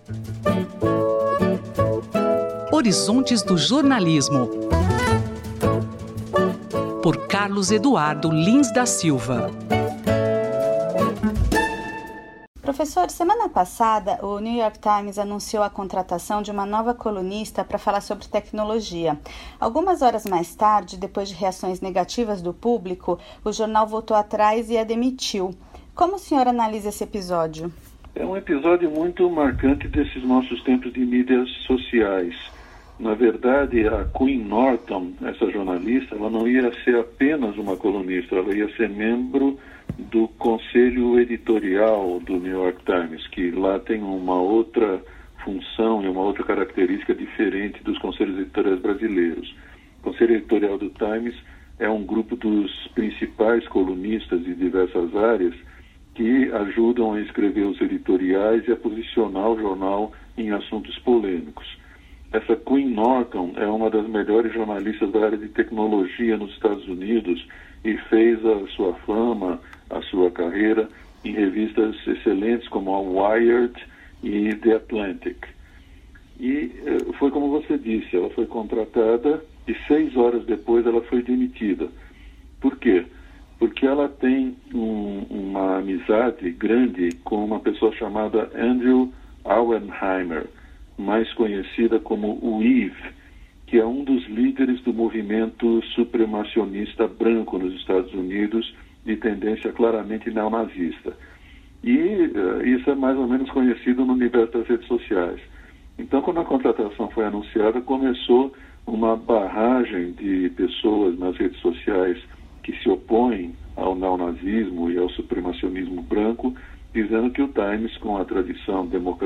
Horizontes do Jornalismo, por Carlos Eduardo Lins da Silva. Professor, semana passada o New York Times anunciou a contratação de uma nova colunista para falar sobre tecnologia. Algumas horas mais tarde, depois de reações negativas do público, o jornal voltou atrás e a demitiu. Como o senhor analisa esse episódio? É um episódio muito marcante desses nossos tempos de mídias sociais. Na verdade, a Queen Norton, essa jornalista, ela não ia ser apenas uma colunista, ela ia ser membro do conselho editorial do New York Times, que lá tem uma outra função e uma outra característica diferente dos conselhos editoriais brasileiros. O conselho editorial do Times é um grupo dos principais colunistas de diversas áreas que ajudam a escrever os editoriais e a posicionar o jornal em assuntos polêmicos. Essa Queen Norton é uma das melhores jornalistas da área de tecnologia nos Estados Unidos e fez a sua fama, a sua carreira em revistas excelentes como a Wired e The Atlantic. E foi como você disse, ela foi contratada e 6 horas depois ela foi demitida. Por quê? Porque ela tem uma amizade grande com uma pessoa chamada Andrew Auernheimer, mais conhecida como o Eve, que é um dos líderes do movimento supremacionista branco nos Estados Unidos, de tendência claramente neonazista. E isso é mais ou menos conhecido no universo das redes sociais. Então, quando a contratação foi anunciada, começou uma barragem de pessoas nas redes sociais que se opõem ao neonazismo e ao supremacionismo branco, dizendo que o Times, com a tradição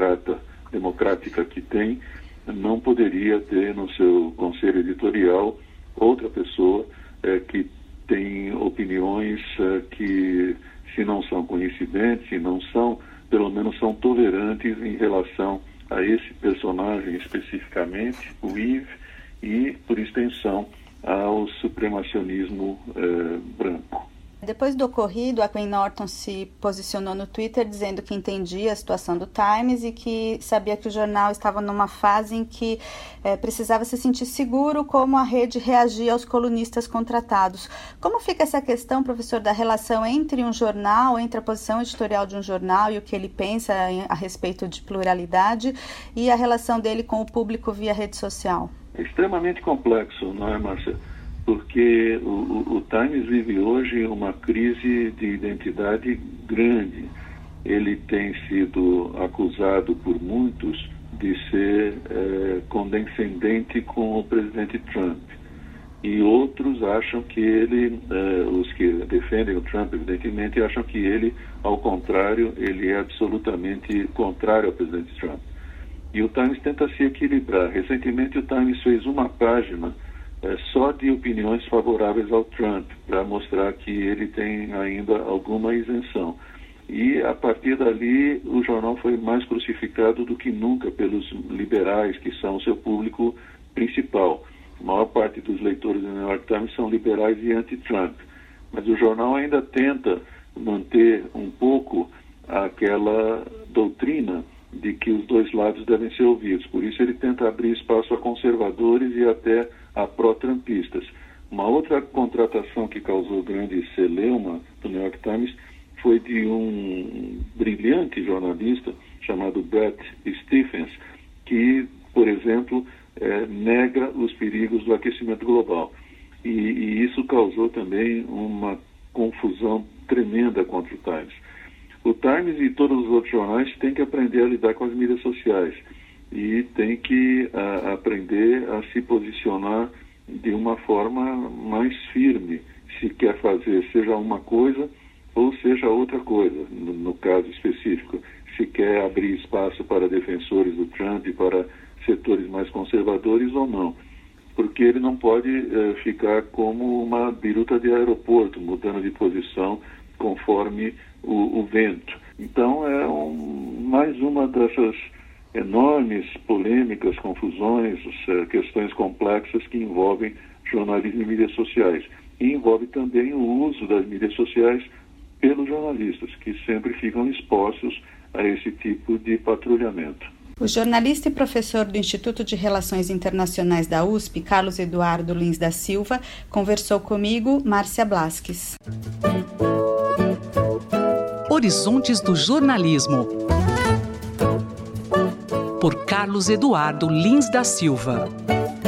democrática que tem, não poderia ter no seu conselho editorial outra pessoa que tem opiniões que, se não são coincidentes, se não são, pelo menos são tolerantes em relação a esse personagem especificamente, o Eve, e, por extensão, ao supremacionismo branco. Depois do ocorrido, a Queen Norton se posicionou no Twitter dizendo que entendia a situação do Times e que sabia que o jornal estava numa fase em que precisava se sentir seguro como a rede reagia aos colunistas contratados. Como fica essa questão, professor, da relação entre um jornal, entre a posição editorial de um jornal e o que ele pensa a respeito de pluralidade e a relação dele com o público via rede social? É extremamente complexo, não é, Márcia? Porque o Times vive hoje uma crise de identidade grande. Ele tem sido acusado por muitos de ser condescendente com o presidente Trump. E outros acham que ele, os que defendem o Trump, evidentemente, acham que ele, ao contrário, ele é absolutamente contrário ao presidente Trump. E o Times tenta se equilibrar. Recentemente o Times fez uma página só de opiniões favoráveis ao Trump, para mostrar que ele tem ainda alguma isenção. E, a partir dali, o jornal foi mais crucificado do que nunca pelos liberais, que são o seu público principal. A maior parte dos leitores do New York Times são liberais e anti-Trump. Mas o jornal ainda tenta manter um pouco aquela doutrina de que os dois lados devem ser ouvidos. Por isso ele tenta abrir espaço a conservadores e até a pró-trumpistas. Uma outra contratação que causou grande celeuma do New York Times foi de um brilhante jornalista chamado Bret Stephens, que, por exemplo, nega os perigos do aquecimento global. E isso causou também uma confusão tremenda contra o Times. O Times e todos os outros jornais têm que aprender a lidar com as mídias sociais e têm que aprender a se posicionar de uma forma mais firme, se quer fazer seja uma coisa ou seja outra coisa, no caso específico, se quer abrir espaço para defensores do Trump, para setores mais conservadores ou não. Porque ele não pode ficar como uma biruta de aeroporto, mudando de posição conforme o vento. Então é mais uma dessas enormes polêmicas, confusões, questões complexas que envolvem jornalismo e mídias sociais. E envolve também o uso das mídias sociais pelos jornalistas, que sempre ficam expostos a esse tipo de patrulhamento. O jornalista e professor do Instituto de Relações Internacionais da USP, Carlos Eduardo Lins da Silva, conversou comigo, Márcia Blasques. Horizontes do Jornalismo, por Carlos Eduardo Lins da Silva.